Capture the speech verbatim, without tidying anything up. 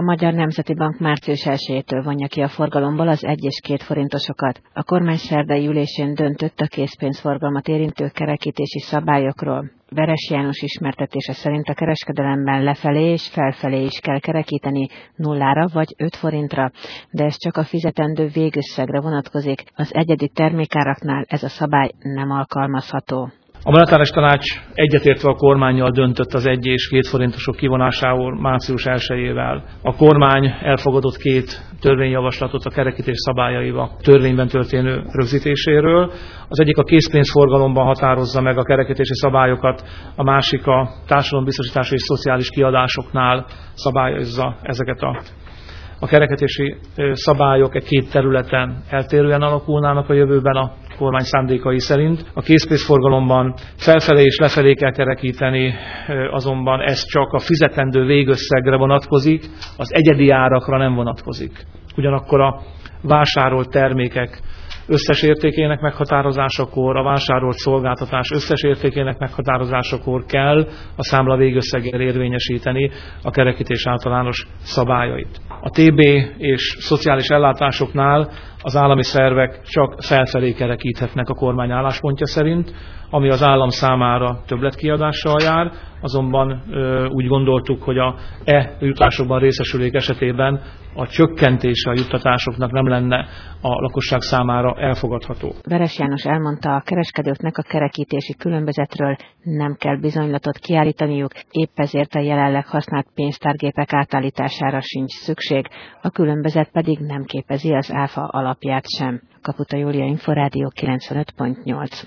A Magyar Nemzeti Bank március elsejétől vonja ki a forgalomból az egy és két forintosokat. A kormány szerdai ülésén döntött a készpénzforgalmat érintő kerekítési szabályokról. Veres János ismertetése szerint a kereskedelemben lefelé és felfelé is kell kerekíteni nullára vagy öt forintra, de ez csak a fizetendő végösszegre vonatkozik, az egyedi termékáraknál ez a szabály nem alkalmazható. A monetáris tanács egyetértve a kormánnyal döntött az egy és két forintosok kivonásáról március elsejével. A kormány elfogadott két törvényjavaslatot a kerekítés szabályaival törvényben történő rögzítéséről. Az egyik a készpénzforgalomban határozza meg a kerekítési szabályokat, a másik a társadalombiztosítási és szociális kiadásoknál szabályozza ezeket a A kerekítési szabályok egy két területen eltérően alakulnának a jövőben a kormány szándékai szerint. A készpénzforgalomban felfelé és lefelé kell kerekíteni, azonban ez csak a fizetendő végösszegre vonatkozik, az egyedi árakra nem vonatkozik. Ugyanakkor a vásárolt termékek összes értékének meghatározásakor, a vásárolt szolgáltatás összes értékének meghatározásakor kell a számla végösszegére érvényesíteni a kerekítés általános szabályait. A té bé és szociális ellátásoknál az állami szervek csak felfelé kerekíthetnek a kormány álláspontja szerint, ami az állam számára többletkiadással jár, azonban ö, úgy gondoltuk, hogy a e jutásokban részesülék esetében a csökkentése a juttatásoknak nem lenne a lakosság számára elfogadható. Veres János elmondta, a kereskedőknek a kerekítési különbözetről nem kell bizonylatot kiállítaniuk, épp ezért a jelenleg használt pénztárgépek átállítására sincs szükség, a különbözet pedig nem képezi az áfa alapját sem. Kaputa Júlia, Inforádió kilencvenöt pont nyolc.